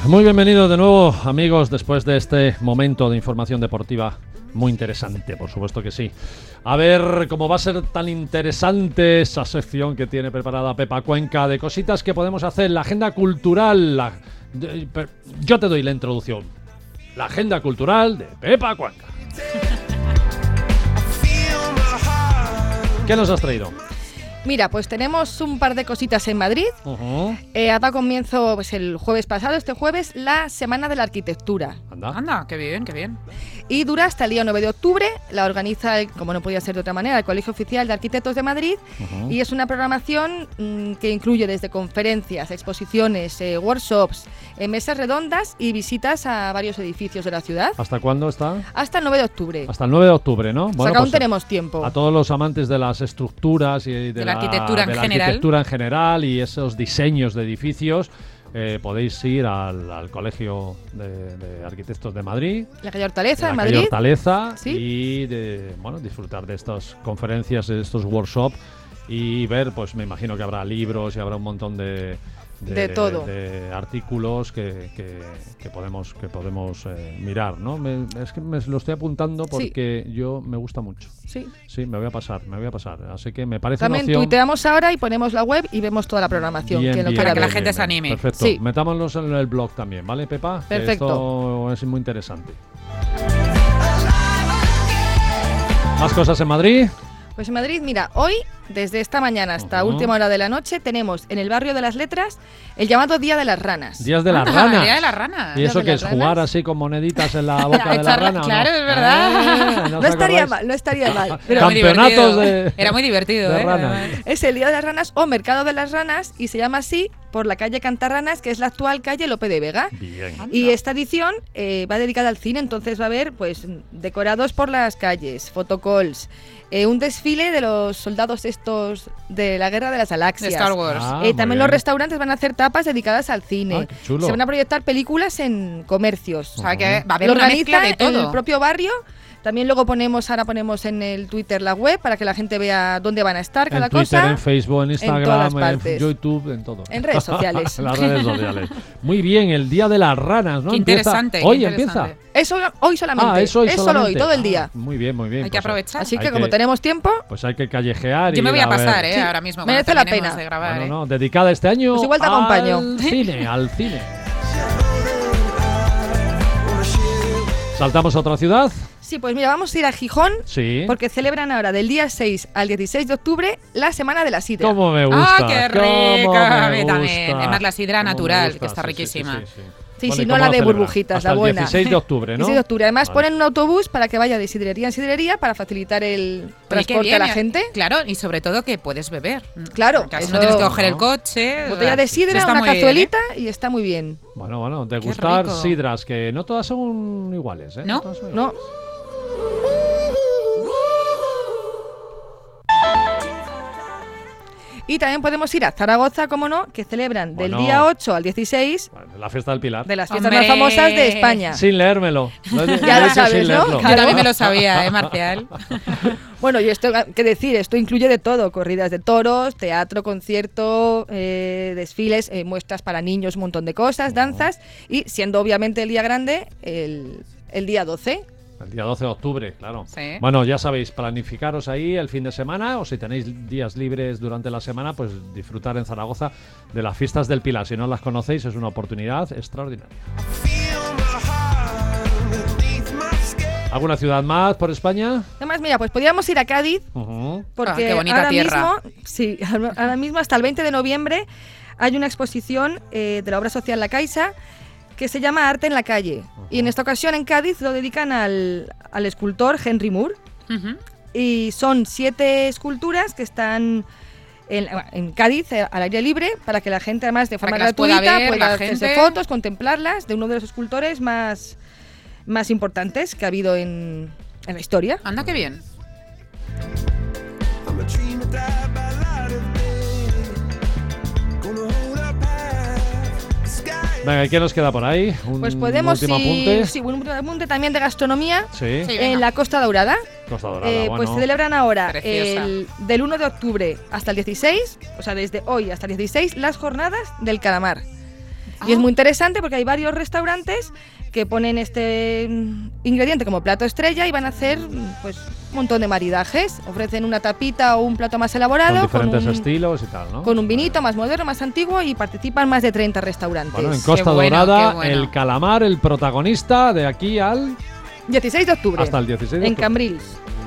Muy bienvenidos de nuevo, amigos, después de este momento de información deportiva muy interesante, por supuesto que sí. A ver cómo va a ser tan interesante esa sección que tiene preparada Pepa Cuenca de cositas que podemos hacer, la agenda cultural. Yo te doy la introducción. La agenda cultural de Pepa Cuenca. ¿Qué nos has traído? Mira, pues tenemos un par de cositas en Madrid. Ha dado comienzo pues, el jueves pasado, este jueves, la Semana de la Arquitectura. Anda, qué bien, qué bien. Y dura hasta el día 9 de octubre. La organiza, como no podía ser de otra manera, el Colegio Oficial de Arquitectos de Madrid. Y es una programación que incluye desde conferencias, exposiciones, workshops, mesas redondas y visitas a varios edificios de la ciudad. ¿Hasta cuándo está? Hasta el 9 de octubre. Hasta el 9 de octubre, ¿no? Bueno, aún tenemos tiempo. A todos los amantes de las estructuras y de la arquitectura en general y esos diseños de edificios, podéis ir al Colegio de Arquitectos de Madrid, la calle Hortaleza, en Madrid, ¿sí? Y disfrutar de estas conferencias, de estos workshops y ver, pues me imagino que habrá libros y habrá un montón de artículos que podemos mirar, ¿no? Es que me lo estoy apuntando porque me gusta mucho. Sí, me voy a pasar. Así que me parece también una opción. Tuiteamos ahora y ponemos la web y vemos toda la programación. Para que la gente se anime. Perfecto. Sí. Metámonos en el blog también, ¿vale, Pepa? Perfecto. Esto es muy interesante. ¿Más cosas en Madrid? Pues en Madrid, mira, hoy, desde esta mañana hasta última hora de la noche, tenemos en el barrio de las Letras el llamado Día de las Ranas. Días de las ranas. Día de las ranas. ¿Y eso qué es? ¿Jugar así con moneditas en la boca de la rana? Claro, ¿no? es verdad. No estaría mal. Pero campeonatos Era muy divertido, de ranas. Es el Día de las Ranas o Mercado de las Ranas y se llama así por la calle Cantarranas, que es la actual calle Lope de Vega. Bien. Y esta edición va dedicada al cine, entonces va a haber pues decorados por las calles, photocalls, un desfile de los soldados estos de la Guerra de las Galaxias. De Star Wars. También los restaurantes van a hacer tapas dedicadas al cine. Qué chulo. Se van a proyectar películas en comercios. O sea que va a haber Lo una mezcla de todo. en el propio barrio. También luego ponemos en el Twitter la web para que la gente vea dónde van a estar cada Twitter, cosa. En Facebook, en Instagram, en YouTube, en todo. En redes sociales. Las redes sociales. Muy bien, el Día de las Ranas, ¿no? Qué interesante. Hoy empieza. Eso hoy solamente. Es solo hoy, todo el día. Muy bien. Hay que aprovechar. Así que como tenemos tiempo, pues hay que callejear. Yo me voy a pasar, Sí, ahora mismo. merece la pena. De grabar, No, dedicada este año pues igual te acompaño. al cine. ¿Saltamos a otra ciudad? Sí, pues mira, vamos a ir a Gijón, Sí. porque celebran ahora del día 6 al 16 de octubre la Semana de la Sidra. ¿Cómo me gusta? ¡Ah, qué rica! A mí también. Gusta. Además, la sidra ¿Cómo me natural, gusta? que está Sí, riquísima. Sí, Bueno, ¿y no cómo la lo de celebran? burbujitas, Hasta la buena. El 16 de octubre, ¿no? 16 de octubre. Además Vale. ponen un autobús para que vaya de sidrería en sidrería para facilitar el transporte a la gente. Claro, y sobre todo que puedes beber. Claro, Casi eso- no tienes que coger el coche. Botella de sidra, Está una muy bien, cazuelita y está muy bien. Bueno, degustar rico. sidras, que no todas son iguales, ¿eh? ¿No? todas son No. iguales. Y también podemos ir a Zaragoza, como no, que celebran del Bueno. día 8 al 16 Bueno, la fiesta del Pilar. de las fiestas ¡Hombre! más famosas de España. Sin leérmelo. Ya lo he dicho sabes, sin ¿no? leerlo. Claro. Yo también me lo sabía, Marcial. Bueno, y esto, qué decir, esto incluye de todo, corridas de toros, teatro, concierto, desfiles, muestras para niños, un montón de cosas, danzas, y siendo obviamente el día grande, el día 12. El día 12 de octubre, claro. Sí. Bueno, ya sabéis, planificaros ahí el fin de semana o si tenéis días libres durante la semana, pues disfrutar en Zaragoza de las fiestas del Pilar. Si no las conocéis, es una oportunidad extraordinaria. ¿Alguna ciudad más por España? Además, mira, pues podríamos ir a Cádiz, porque qué bonita ahora tierra. ahora mismo hasta el 20 de noviembre hay una exposición de la obra social La Caixa que se llama Arte en la calle. Y en esta ocasión en Cádiz lo dedican al escultor Henry Moore. Y son 7 esculturas que están en Cádiz al aire libre para que la gente, además de forma que las pueda gratuita, ver, pueda la hacerse gente. fotos, contemplarlas, de uno de los escultores más importantes que ha habido en la historia. Anda, qué bien. Venga, ¿y qué nos queda por ahí? Pues podemos último ir, apunte. sí, un último apunte también de gastronomía. Sí, Sí. En venga. la Costa Daurada, Costa Dorada, pues celebran ahora Preciosa. del 1 de octubre hasta el 16, o sea, desde hoy hasta el 16, las jornadas del calamar. Y es muy interesante porque hay varios restaurantes que ponen este ingrediente como plato estrella y van a hacer pues un montón de maridajes. Ofrecen una tapita o un plato más elaborado. Con diferentes estilos y tal, ¿no? Con un vinito más moderno, más antiguo, y participan más de 30 restaurantes. Bueno, en Costa Qué bueno, Dorada, qué bueno. el calamar, el protagonista de aquí al... 16 de octubre. Hasta el 16 de En octubre. Cambrils.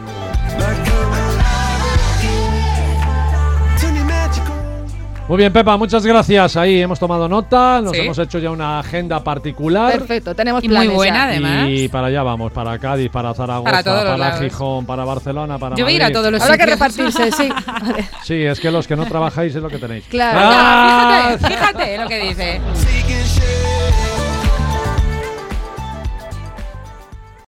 Muy bien, Pepa, muchas gracias. Ahí hemos tomado nota, nos Sí. hemos hecho ya una agenda particular. Perfecto, tenemos Y muy planes buena, ya. además. Y para allá vamos, para Cádiz, para Zaragoza, Para todos los para lados. Gijón, para Barcelona, para Yo voy a ir a Madrid. todos los Habrá que sitios. repartirse, sí. Vale. Sí, es que los que no trabajáis es lo que tenéis. Claro. ¡Ah! Fíjate lo que dice. Take